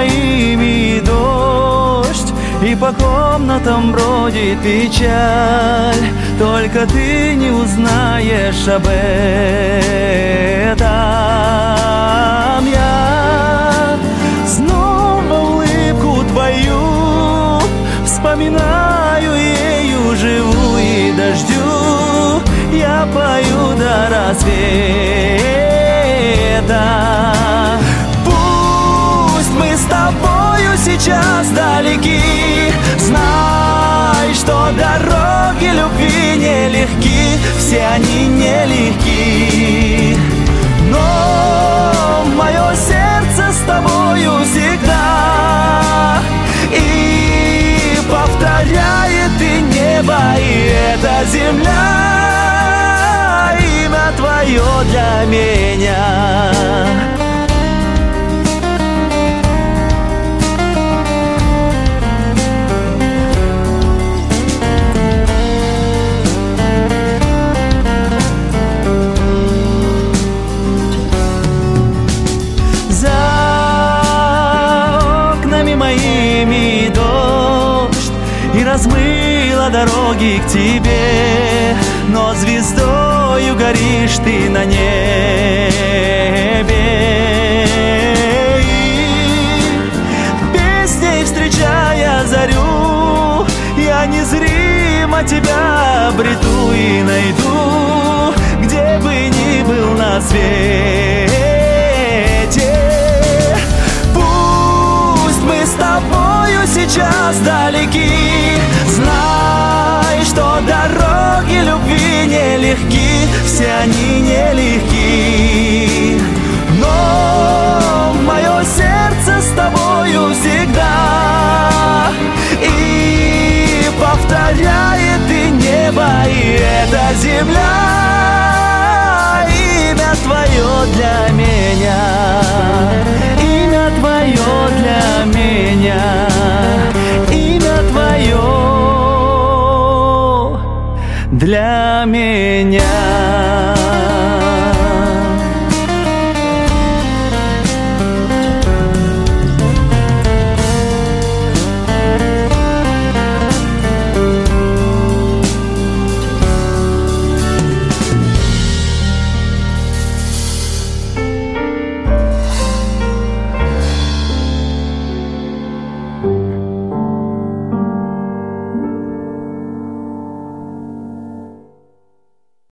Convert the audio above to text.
моими дождь, и по комнатам бродит печаль. Только ты не узнаешь об этом. Я снова улыбку твою вспоминаю, ею живу и дождю я пою до рассвета. Пусть мы с тобою сейчас далеки, знай, что дороги любви нелегки, все они нелегки. Но мое сердце с тобою всегда, и повторяет и небо, и эта земля, имя твое для меня. И размыла дороги к тебе, но звездою горишь ты на небе. И песней встречая зарю, я незримо тебя обрету и найду, где бы ни был на свете. Пусть мы с тобою сейчас далеки, знай, что дороги любви нелегки, все они нелегки. Но мое сердце с тобою всегда, и повторяет и небо, и эта земля,